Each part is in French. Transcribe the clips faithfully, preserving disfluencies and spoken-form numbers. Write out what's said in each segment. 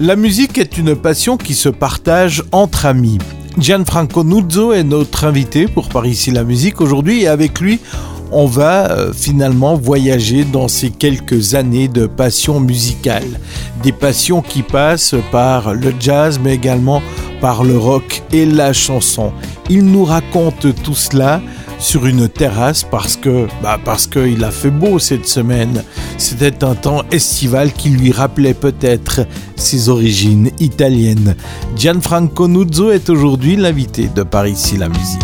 La musique est une passion qui se partage entre amis. Gianfranco Nuzzo est notre invité pour Par ici la musique aujourd'hui et avec lui, on va euh, finalement voyager dans ces quelques années de passion musicale. Des passions qui passent par le jazz mais également par le rock et la chanson. Il nous raconte tout cela sur une terrasse parce que, bah parce qu'il a fait beau cette semaine. C'était un temps estival qui lui rappelait peut-être ses origines italiennes. Gianfranco Nuzzo est aujourd'hui l'invité de Par ici la musique.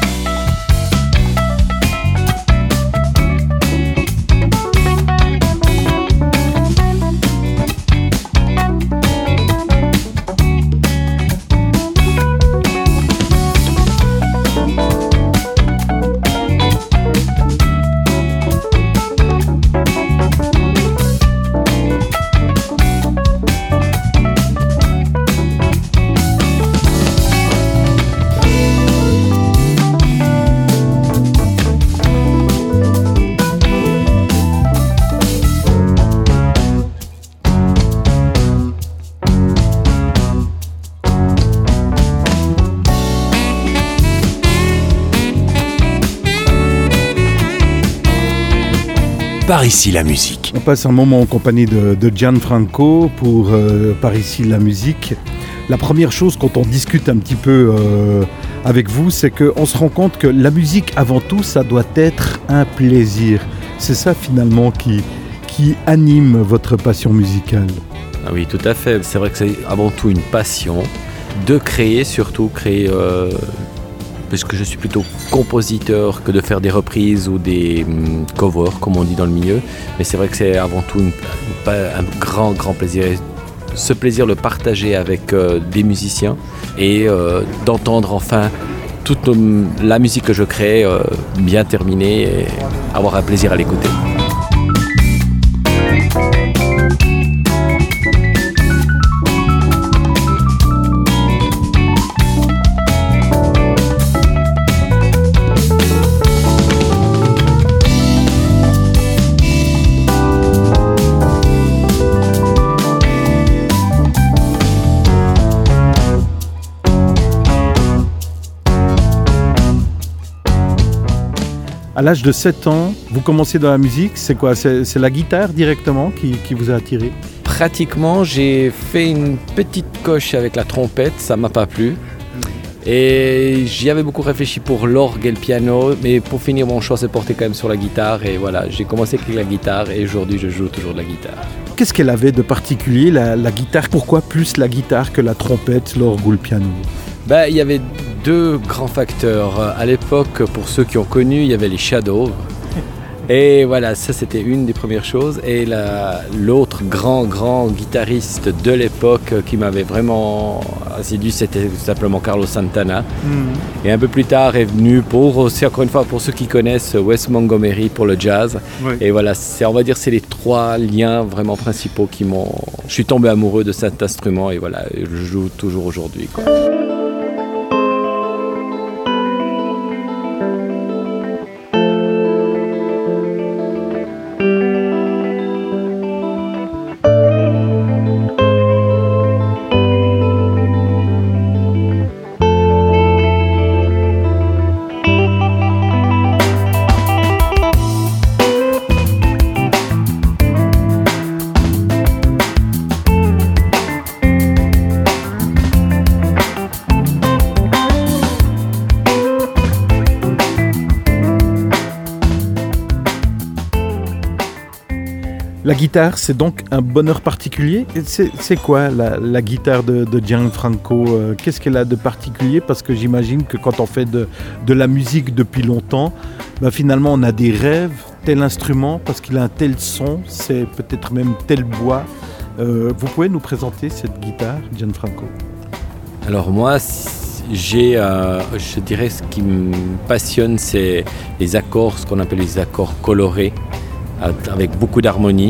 Par ici la musique. On passe un moment en compagnie de, de Gianfranco pour euh, Par ici la musique. La première chose quand on discute un petit peu euh, avec vous, c'est qu'on se rend compte que la musique avant tout, ça doit être un plaisir. C'est ça finalement qui, qui anime votre passion musicale. Ah oui, tout à fait. C'est vrai que c'est avant tout une passion de créer, surtout créer... Euh... puisque je suis plutôt compositeur que de faire des reprises ou des hum, covers, comme on dit dans le milieu. Mais c'est vrai que c'est avant tout une, un grand, grand plaisir. Et ce plaisir, le partager avec euh, des musiciens et euh, d'entendre enfin toute hum, la musique que je crée euh, bien terminée et avoir un plaisir à l'écouter. À l'âge de sept ans, vous commencez dans la musique, c'est quoi ? C'est, c'est la guitare directement qui, qui vous a attiré ? Pratiquement, j'ai fait une petite coche avec la trompette, ça m'a pas plu. Et j'y avais beaucoup réfléchi pour l'orgue et le piano, mais pour finir, mon choix s'est porté quand même sur la guitare. Et voilà, j'ai commencé avec la guitare et aujourd'hui, je joue toujours de la guitare. Qu'est-ce qu'elle avait de particulier, la, la guitare ? Pourquoi plus la guitare que la trompette, l'orgue ou le piano ? Ben, il y avait deux grands facteurs. À l'époque, pour ceux qui ont connu, il y avait les Shadows. Et voilà, ça c'était une des premières choses. Et la, l'autre grand, grand guitariste de l'époque qui m'avait vraiment séduit, c'était tout simplement Carlos Santana. Mm. Et un peu plus tard est venu, pour aussi encore une fois, pour ceux qui connaissent, Wes Montgomery pour le jazz. Oui. Et voilà, c'est, on va dire c'est les trois liens vraiment principaux qui m'ont... Je suis tombé amoureux de cet instrument et voilà, je joue toujours aujourd'hui, quoi. La guitare, c'est donc un bonheur particulier. C'est, c'est quoi la, la guitare de, de Gianfranco ? euh, Qu'est-ce qu'elle a de particulier ? Parce que j'imagine que quand on fait de, de la musique depuis longtemps, ben finalement on a des rêves, tel instrument, parce qu'il a un tel son, c'est peut-être même tel bois. Euh, vous pouvez nous présenter cette guitare, Gianfranco ? Alors moi, j'ai, euh, je dirais ce qui me passionne, c'est les accords, ce qu'on appelle les accords colorés, avec beaucoup d'harmonie.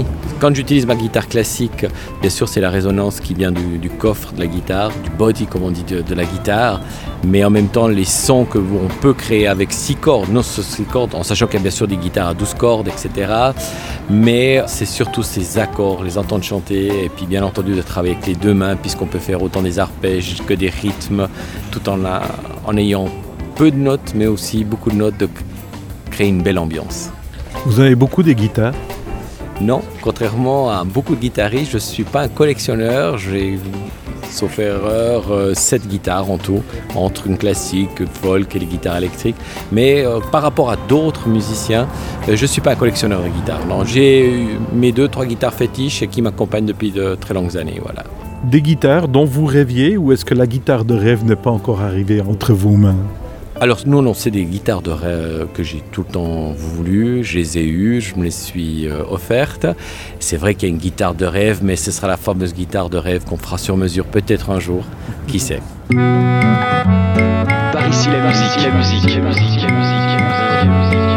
quand j'utilise ma guitare classique, bien sûr c'est la résonance qui vient du, du coffre de la guitare, du body comme on dit de, de la guitare, mais en même temps les sons que on peut créer avec six cordes, non six cordes, en sachant qu'il y a bien sûr des guitares à douze cordes, et cetera. Mais c'est surtout ces accords, les entendre chanter, et puis bien entendu de travailler avec les deux mains, puisqu'on peut faire autant des arpèges que des rythmes, tout en, la, en ayant peu de notes, mais aussi beaucoup de notes, de créer une belle ambiance. Vous avez beaucoup de guitares ? Non, contrairement à beaucoup de guitaristes, je ne suis pas un collectionneur. J'ai, sauf erreur, euh, sept guitares en tout, entre une classique, folk et les guitares électriques. Mais euh, par rapport à d'autres musiciens, euh, je ne suis pas un collectionneur de guitares. Non, j'ai eu mes deux, trois guitares fétiches qui m'accompagnent depuis de très longues années. Voilà. Des guitares dont vous rêviez, ou est-ce que la guitare de rêve n'est pas encore arrivée entre vos mains ? Alors non, non, c'est des guitares de rêve que j'ai tout le temps voulu, je les ai eues, je me les suis euh, offertes. C'est vrai qu'il y a une guitare de rêve, mais ce sera la fameuse guitare de rêve qu'on fera sur mesure peut-être un jour, qui sait. Par ici la musique, la musique, la musique, la musique, la musique, la musique.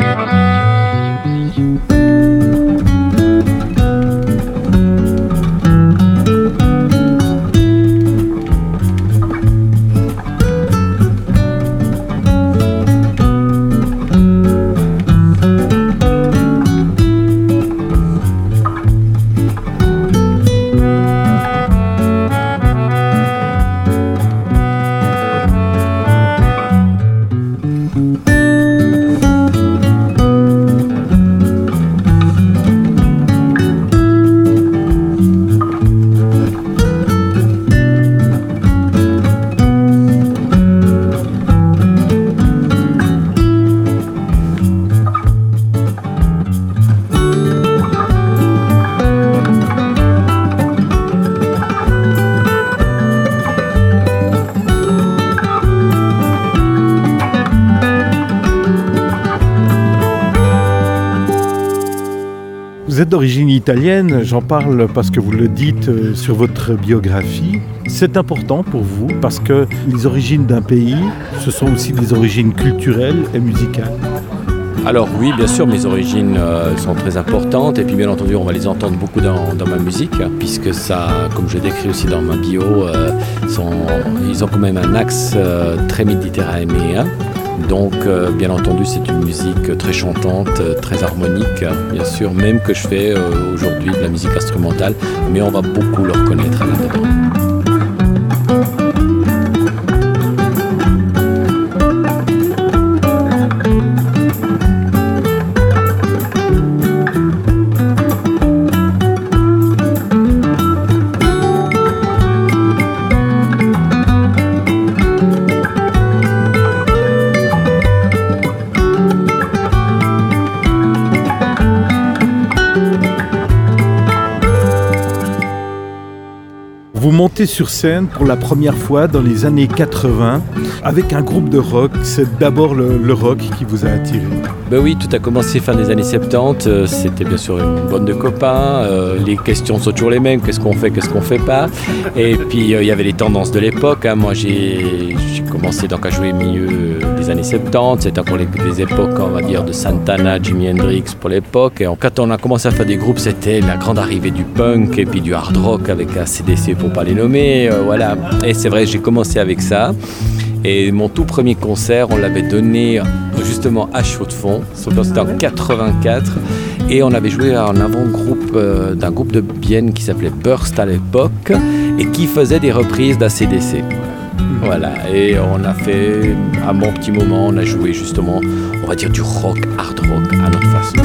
Vous êtes d'origine italienne, j'en parle parce que vous le dites sur votre biographie. C'est important pour vous parce que les origines d'un pays, ce sont aussi des origines culturelles et musicales. Alors oui, bien sûr, mes origines euh, sont très importantes et puis bien entendu, on va les entendre beaucoup dans, dans ma musique puisque ça, comme je décris aussi dans ma bio, euh, sont, ils ont quand même un axe euh, très méditerranéen. Donc, euh, bien entendu, c'est une musique très chantante, très harmonique, bien sûr, même que je fais euh, aujourd'hui de la musique instrumentale, mais on va beaucoup le reconnaître là-dedans. Vous montez sur scène pour la première fois dans les années quatre-vingts avec un groupe de rock. C'est d'abord le, le rock qui vous a attiré. Ben oui, tout a commencé fin des années soixante-dix. C'était bien sûr une bande de copains. Euh, les questions sont toujours les mêmes. Qu'est-ce qu'on fait, qu'est-ce qu'on fait pas. Et puis il euh, y avait les tendances de l'époque. Hein. Moi, j'ai, j'ai commencé donc à jouer au milieu des années soixante-dix. C'était encore les, des époques, on va dire, de Santana, Jimi Hendrix pour l'époque. Et quand on a commencé à faire des groupes, c'était la grande arrivée du punk et puis du hard rock avec A C D C pour pas les nommer. Euh, voilà. Et c'est vrai, j'ai commencé avec ça. Et mon tout premier concert, on l'avait donné justement à Chaux-de-Fonds, c'était en quatre-vingt-quatre, et on avait joué en avant-groupe euh, d'un groupe de Bienne qui s'appelait Burst à l'époque, et qui faisait des reprises d'A C D C. Voilà, et on a fait, à mon petit moment, on a joué justement, on va dire du rock, hard rock, à notre façon.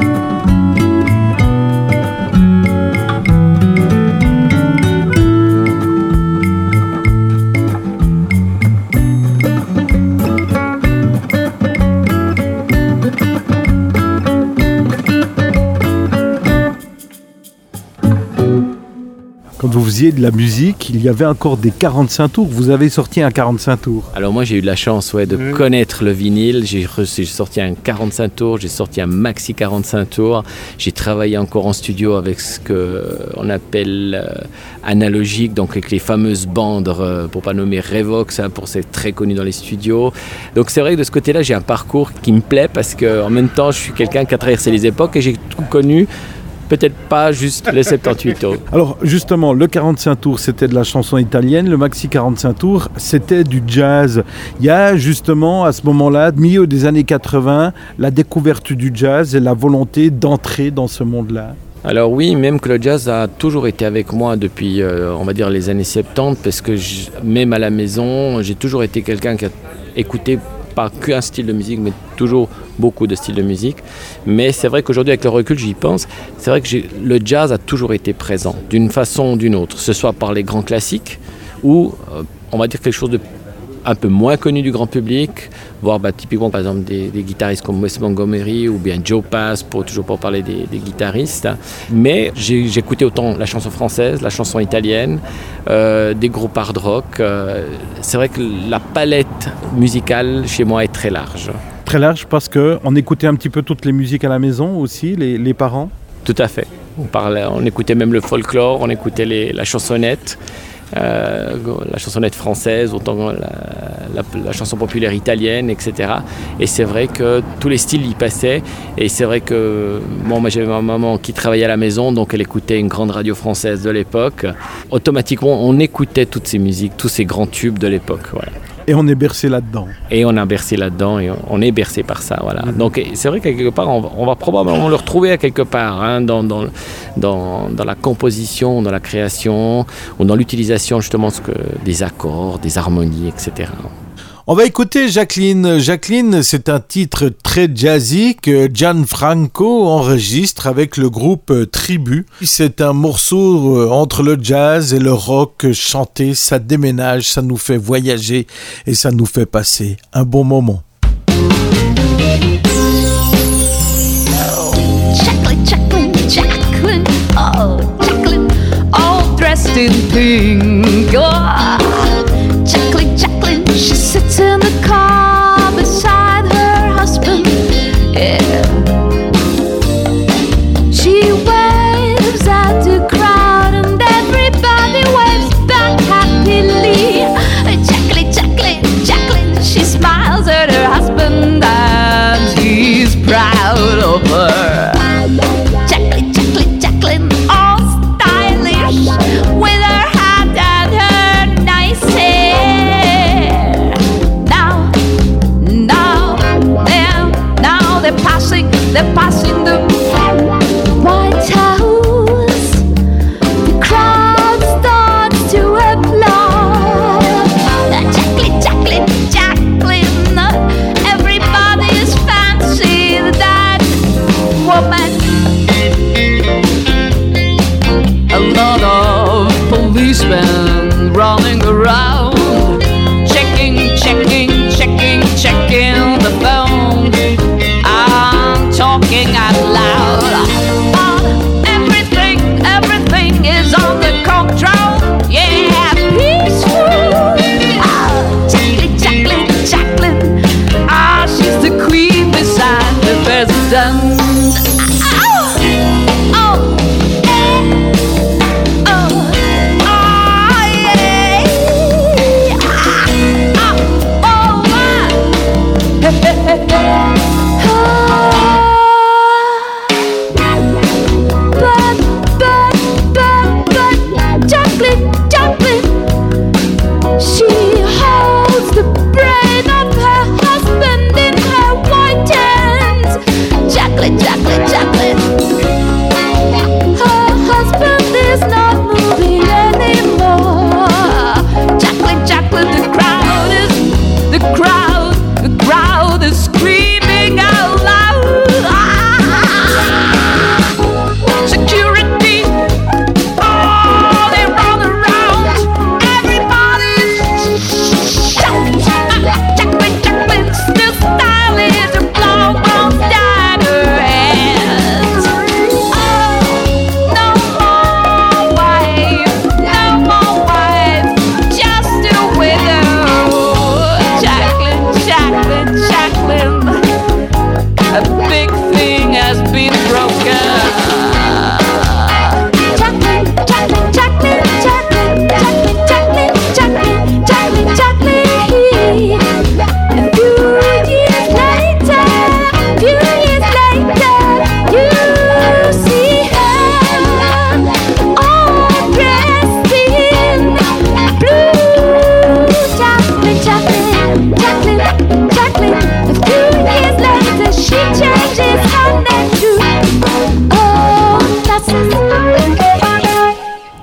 Quand vous faisiez de la musique, il y avait encore des quarante-cinq tours. Vous avez sorti un quarante-cinq tours. Alors moi j'ai eu de la chance ouais, de mmh. connaître le vinyle. J'ai, reçu, j'ai sorti un quarante-cinq tours, j'ai sorti un maxi quarante-cinq tours. J'ai travaillé encore en studio avec ce qu'on appelle euh, analogique, donc avec les fameuses bandes, euh, pour pas nommer Revox, hein, pour c'est très connu dans les studios. Donc c'est vrai que de ce côté-là j'ai un parcours qui me plaît parce qu'en même temps je suis quelqu'un qui a traversé les époques et j'ai tout connu peut-être pas juste les soixante-dix-huit tours. Alors justement, le quarante-cinq tours, c'était de la chanson italienne, le maxi quarante-cinq tours, c'était du jazz. Il y a justement à ce moment-là, milieu des années quatre-vingts, la découverte du jazz et la volonté d'entrer dans ce monde-là. Alors oui, même que le jazz a toujours été avec moi depuis, euh, on va dire, les années soixante-dix, parce que je, même à la maison, j'ai toujours été quelqu'un qui a écouté pas qu'un style de musique, mais toujours beaucoup de styles de musique. Mais c'est vrai qu'aujourd'hui, avec le recul, j'y pense, c'est vrai que j'ai, le jazz a toujours été présent, d'une façon ou d'une autre, que ce soit par les grands classiques, ou, euh, on va dire, quelque chose de un peu moins connu du grand public, voire bah, typiquement par exemple des, des guitaristes comme Wes Montgomery ou bien Joe Pass, pour, toujours pour parler des, des guitaristes. Mais j'ai, j'ai écouté autant la chanson française, la chanson italienne, euh, des groupes hard rock. Euh, c'est vrai que la palette musicale chez moi est très large. Très large parce qu'on écoutait un petit peu toutes les musiques à la maison aussi, les, les parents. Tout à fait. On, parlait, on écoutait même le folklore, on écoutait les, la chansonnette. Euh, la chansonnette française, autant la, la, la chanson populaire italienne, et cetera. Et c'est vrai que tous les styles y passaient. Et c'est vrai que bon, moi j'avais ma maman qui travaillait à la maison, donc elle écoutait une grande radio française de l'époque. Automatiquement, on écoutait toutes ces musiques, tous ces grands tubes de l'époque. Voilà. Et on est bercé là-dedans. Et on a bercé là-dedans et on est bercé par ça. Voilà. Mmh. Donc c'est vrai qu'à quelque part, on va, on va probablement le retrouver à quelque part hein, dans, dans, dans, dans la composition, dans la création, ou dans l'utilisation justement ce que, des accords, des harmonies, et cetera. On va écouter Jacqueline. Jacqueline, c'est un titre très jazzy que Gianfranco enregistre avec le groupe Tribu. C'est un morceau entre le jazz et le rock chanté. Ça déménage, ça nous fait voyager et ça nous fait passer un bon moment. Jacqueline, Jacqueline, Jacqueline, oh, Jacqueline, all dressed in pink. Oh. Jacqueline, Jacqueline, she sits in the car beside her husband, yeah. She waves at the crowd and everybody waves back happily. Jacqueline, Jacqueline, Jacqueline, she smiles at her husband and he's proud of her. Jacqueline, Jacqueline, Jacqueline, all stylish with her hat and her nice hair. Now, now, now, now they're passing, they're passing the White House. The crowd starts to applaud. Jacqueline, Jacqueline, Jacqueline, everybody's fancy that woman. A lot of policemen running around, checking, checking, checking, checking the phone. I'm talking out loud.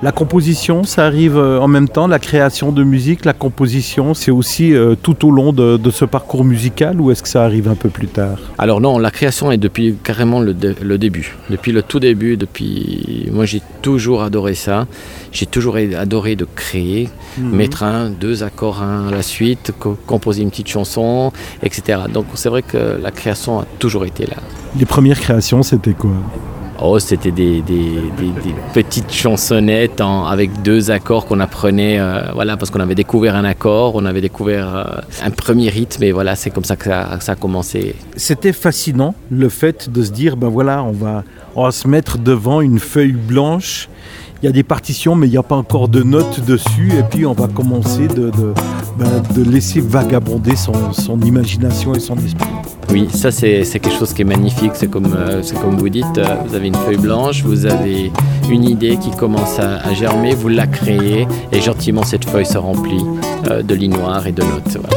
La composition, ça arrive euh, en même temps, la création de musique, la composition, c'est aussi euh, tout au long de, de ce parcours musical ou est-ce que ça arrive un peu plus tard? Alors non, la création est depuis carrément le, dé- le début. Depuis le tout début, depuis... Moi j'ai toujours adoré ça. J'ai toujours adoré de créer, mmh. mettre un, deux accords un à la suite, co- composer une petite chanson, et cetera. Donc c'est vrai que la création a toujours été là. Les premières créations, c'était quoi? Oh, c'était des, des, des, des petites chansonnettes en, avec deux accords qu'on apprenait, euh, voilà, parce qu'on avait découvert un accord, on avait découvert euh, un premier rythme, et voilà, c'est comme ça que ça, que ça a commencé. C'était fascinant, le fait de se dire, ben voilà, on va, on va se mettre devant une feuille blanche. Il y a des partitions, mais il n'y a pas encore de notes dessus. Et puis, on va commencer de, de, ben, de laisser vagabonder son, son imagination et son esprit. Oui, ça, c'est, c'est quelque chose qui est magnifique. C'est comme, euh, c'est comme vous dites, euh, vous avez une feuille blanche, vous avez une idée qui commence à, à germer, vous la créez, et gentiment, cette feuille se remplit euh, de lignes noires et de notes. Voilà.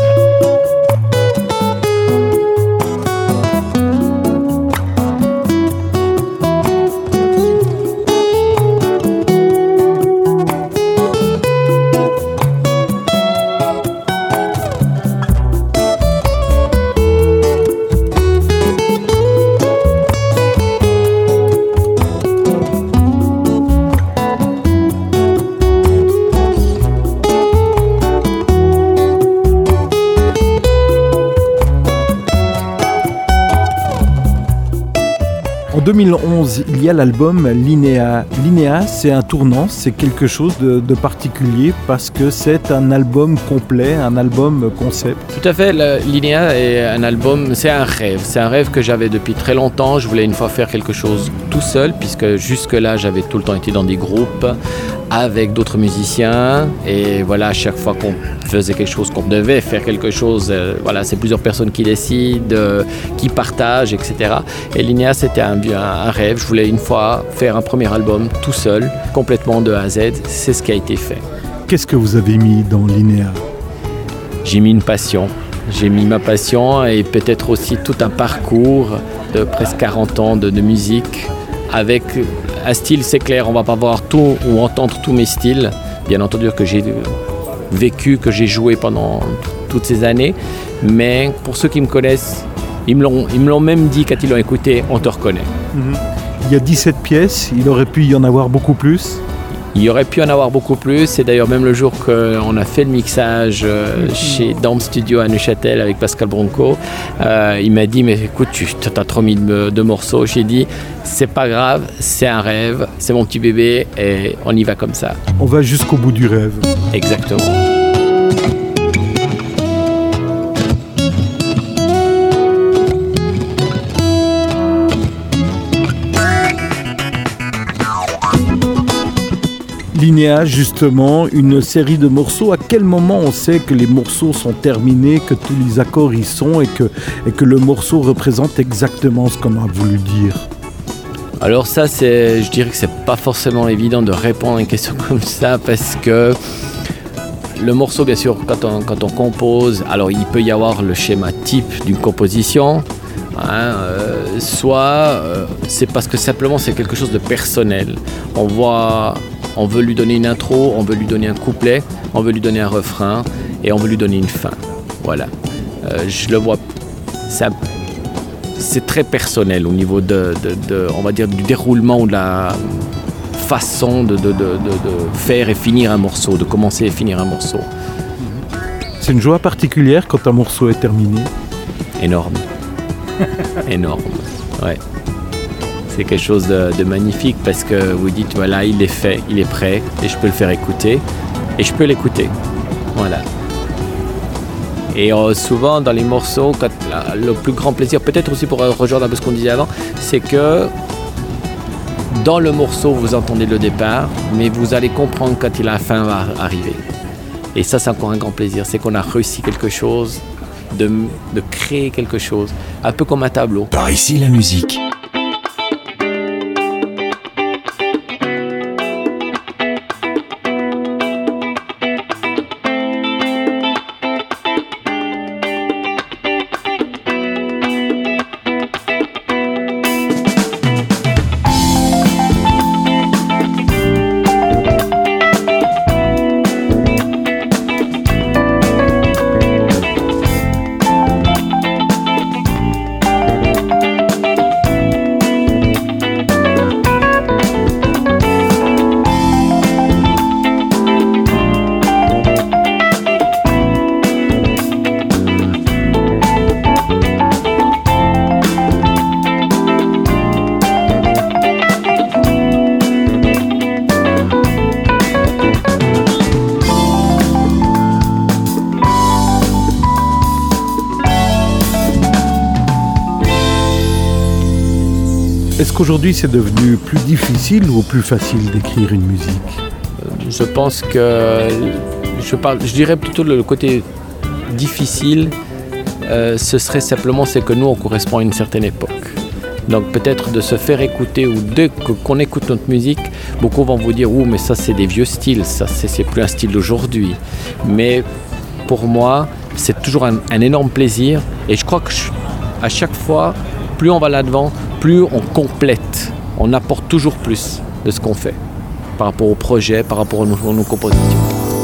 En deux mille onze, il y a l'album Linéa. Linéa, c'est un tournant, c'est quelque chose de, de particulier parce que c'est un album complet, un album concept. Tout à fait, le Linéa est un album, c'est un rêve. C'est un rêve que j'avais depuis très longtemps. Je voulais une fois faire quelque chose tout seul, puisque jusque-là, j'avais tout le temps été dans des groupes avec d'autres musiciens. Et voilà, à chaque fois qu'on faisait quelque chose, qu'on devait faire quelque chose, euh, voilà, c'est plusieurs personnes qui décident, euh, qui partagent, et cetera. Et Linéa, c'était un, un, un rêve. Je voulais une fois faire un premier album tout seul, complètement de A à Z. C'est ce qui a été fait. Qu'est-ce que vous avez mis dans Linéa ? J'ai mis une passion. J'ai mis ma passion et peut-être aussi tout un parcours de presque quarante ans de, de musique avec un style, c'est clair, on ne va pas voir tout ou entendre tous mes styles. Bien entendu que j'ai vécu, que j'ai joué pendant toutes ces années, mais pour ceux qui me connaissent, ils me l'ont, ils me l'ont même dit quand ils l'ont écouté, on te reconnaît. Mmh. Il y a dix-sept pièces, il aurait pu y en avoir beaucoup plus. Il y aurait pu en avoir beaucoup plus. C'est d'ailleurs même le jour qu'on a fait le mixage euh, chez Dome Studio à Neuchâtel avec Pascal Bronco. Euh, il m'a dit, mais écoute, tu as trop mis de, de morceaux. J'ai dit, c'est pas grave, c'est un rêve, c'est mon petit bébé et on y va comme ça. On va jusqu'au bout du rêve. Exactement. Linéa, justement, une série de morceaux. À quel moment on sait que les morceaux sont terminés, que tous les accords y sont et que, et que le morceau représente exactement ce qu'on a voulu dire ? Alors ça, c'est, je dirais que c'est pas forcément évident de répondre à une question comme ça parce que le morceau, bien sûr, quand on, quand on compose, alors il peut y avoir le schéma type d'une composition. Hein, euh, soit euh, c'est parce que simplement c'est quelque chose de personnel. On voit... On veut lui donner une intro, on veut lui donner un couplet, on veut lui donner un refrain et on veut lui donner une fin. Voilà. Euh, je le vois. C'est, un, c'est très personnel au niveau de, de, de, on va dire, du déroulement ou de la façon de, de, de, de, de faire et finir un morceau, de commencer et finir un morceau. C'est une joie particulière quand un morceau est terminé. Énorme. Énorme. Ouais. C'est quelque chose de, de magnifique parce que vous dites, voilà, il est fait, il est prêt et je peux le faire écouter et je peux l'écouter. Voilà. Et euh, souvent dans les morceaux, quand, la, le plus grand plaisir, peut-être aussi pour rejoindre un peu ce qu'on disait avant, c'est que dans le morceau, vous entendez le départ, mais vous allez comprendre quand la fin va arriver. Et ça, c'est encore un grand plaisir, c'est qu'on a réussi quelque chose, de, de créer quelque chose, un peu comme un tableau. Par ici la musique. Est-ce qu'aujourd'hui c'est devenu plus difficile ou plus facile d'écrire une musique ? Je pense que je, parle, je dirais plutôt le côté difficile, euh, ce serait simplement c'est que nous on correspond à une certaine époque. Donc peut-être de se faire écouter ou dès qu'on écoute notre musique, beaucoup vont vous dire « Oh mais ça c'est des vieux styles, ça c'est, c'est plus un style d'aujourd'hui ». Mais pour moi, c'est toujours un, un énorme plaisir et je crois que je, à chaque fois, plus on va là-devant, plus on complète, on apporte toujours plus de ce qu'on fait par rapport au projet, par rapport à nos, à nos compositions.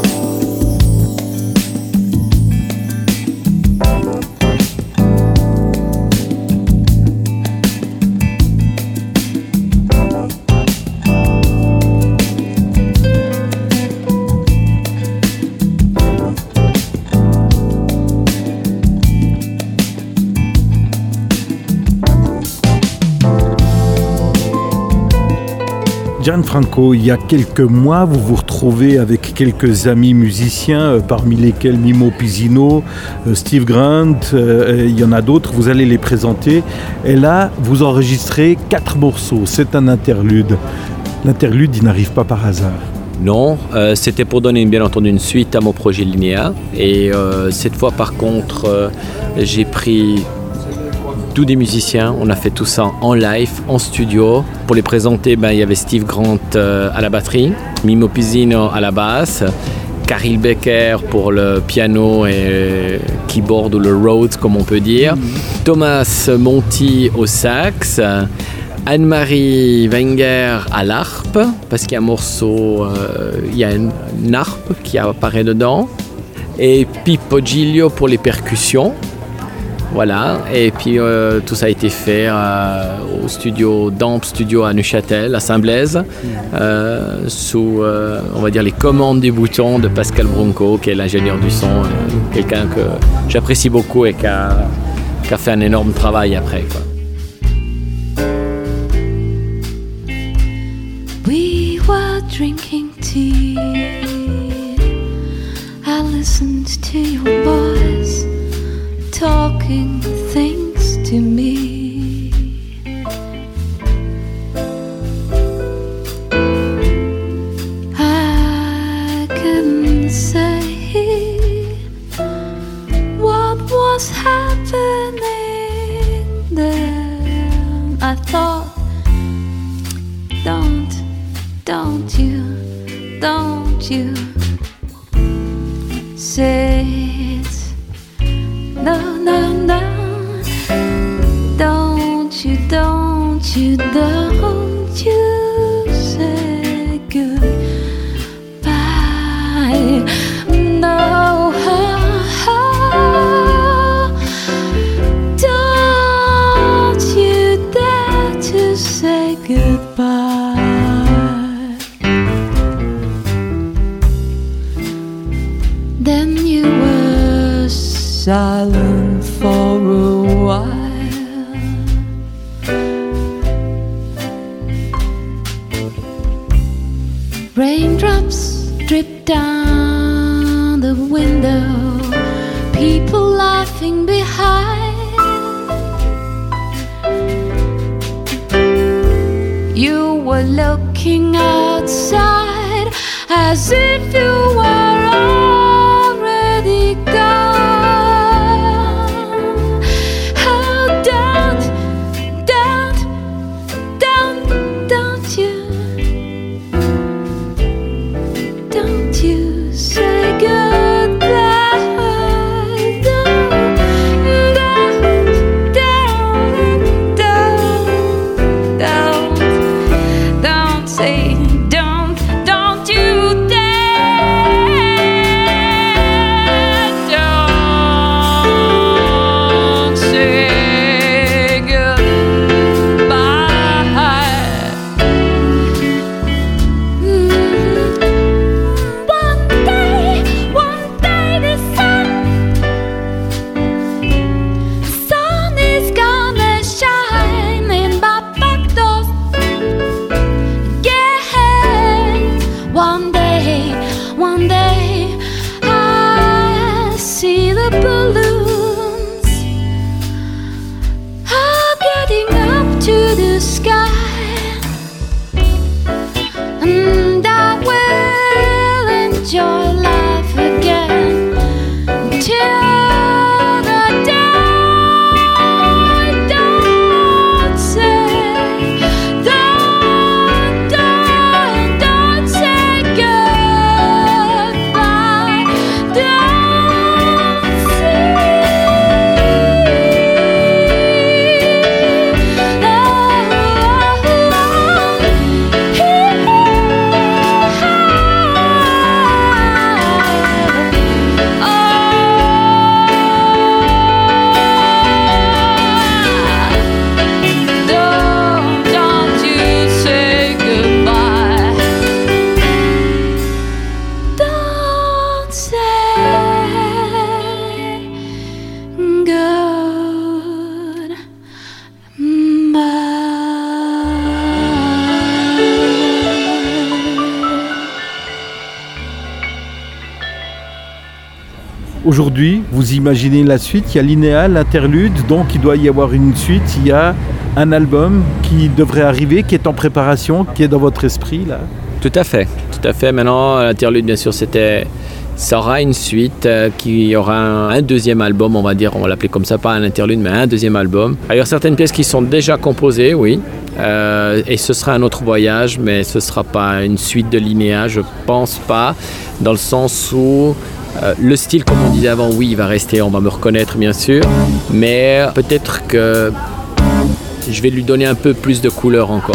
Gianfranco, il y a quelques mois, vous vous retrouvez avec quelques amis musiciens, euh, parmi lesquels Mimo Pisino, euh, Steve Grant, euh, il y en a d'autres, vous allez les présenter. Et là, vous enregistrez quatre morceaux, c'est un interlude. L'interlude, il n'arrive pas par hasard. Non, euh, c'était pour donner bien entendu une suite à mon projet Linéa. Et euh, cette fois, par contre, euh, j'ai pris tous des musiciens, on a fait tout ça en live, en studio. Pour les présenter, ben, il y avait Steve Grant euh, à la batterie, Mimo Pisino à la basse, Caril Becker pour le piano et keyboard ou le Rhodes comme on peut dire, mm-hmm. Thomas Monti au sax, Anne-Marie Wenger à l'harpe, parce qu'il y a un morceau, euh, il y a une, une harpe qui apparaît dedans, et Pippo Giglio pour les percussions. Voilà, et puis euh, tout ça a été fait euh, au studio Damp Studio à Neuchâtel, à Saint-Blaise, euh, sous, euh, on va dire, les commandes des boutons de Pascal Bronco, qui est l'ingénieur du son, euh, quelqu'un que j'apprécie beaucoup et qui a, qui a fait un énorme travail après, quoi. We were drinking tea. I listened to your voice talking things to me. I couldn't say what was happening then. I thought, don't, don't you, don't you say no, no, no. Don't you, don't you, don't you say goodbye. No, don't you dare to say goodbye. Then you were silent for a while. Raindrops drip down the window, people laughing behind. You were looking outside as if you were already gone. Don't, don't you dare Aujourd'hui, vous imaginez la suite, il y a Linéa, l'interlude, donc il doit y avoir une suite, il y a un album qui devrait arriver, qui est en préparation, qui est dans votre esprit là. Tout à fait, tout à fait. Maintenant, l'interlude, bien sûr, c'était... Ça aura une suite, euh, qui aura un, un deuxième album, on va dire, on va l'appeler comme ça, pas un interlude, mais un deuxième album. Il y a certaines pièces qui sont déjà composées, oui, euh, et ce sera un autre voyage, mais ce ne sera pas une suite de Linéa, je pense pas, dans le sens où euh, le style, comme on disait avant, oui, il va rester, on va me reconnaître, bien sûr, mais peut-être que je vais lui donner un peu plus de couleur encore.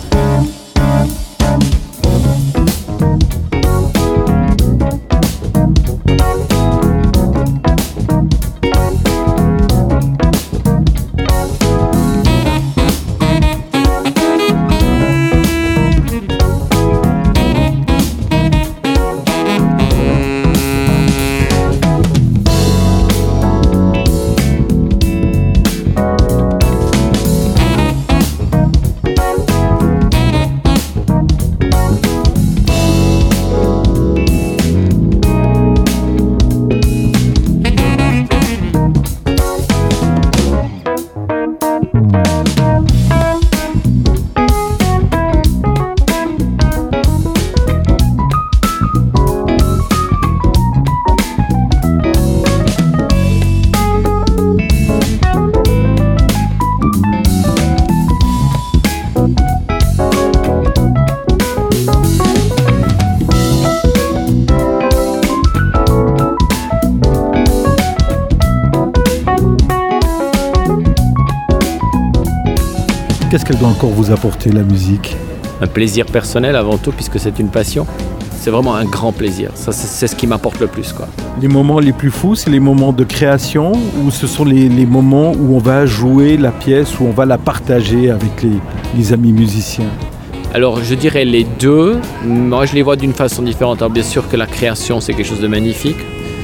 Qu'est-ce qu'elle doit encore vous apporter, la musique ? Un plaisir personnel avant tout, puisque c'est une passion. C'est vraiment un grand plaisir. Ça, c'est, c'est ce qui m'apporte le plus, quoi. Les moments les plus fous, c'est les moments de création ou ce sont les, les moments où on va jouer la pièce, où on va la partager avec les, les amis musiciens ? Alors, je dirais les deux. Moi, je les vois d'une façon différente. Alors, bien sûr que la création, c'est quelque chose de magnifique.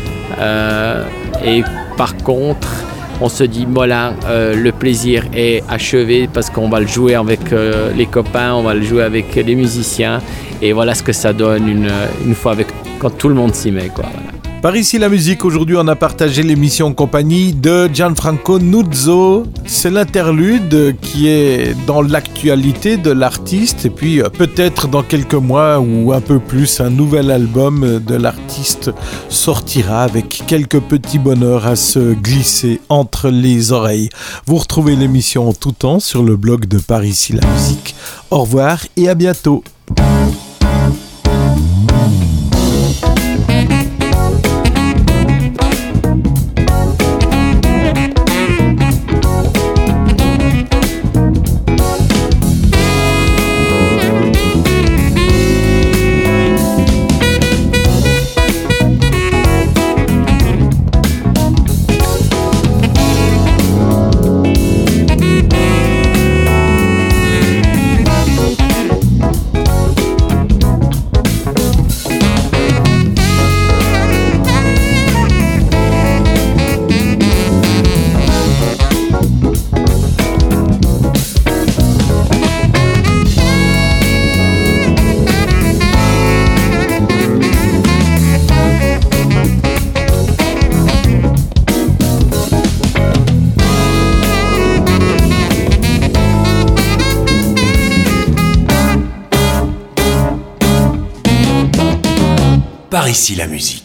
Euh, et par contre... On se dit, voilà, euh, le plaisir est achevé parce qu'on va le jouer avec euh, les copains, on va le jouer avec les musiciens. Et voilà ce que ça donne une, une fois avec, quand tout le monde s'y met, quoi. Voilà. Par ici la musique, aujourd'hui on a partagé l'émission en compagnie de Gianfranco Nuzzo. C'est l'interlude qui est dans l'actualité de l'artiste et puis peut-être dans quelques mois ou un peu plus un nouvel album de l'artiste sortira avec quelques petits bonheurs à se glisser entre les oreilles. Vous retrouvez l'émission en tout temps sur le blog de Par ici la musique. Au revoir et à bientôt. Par ici la musique.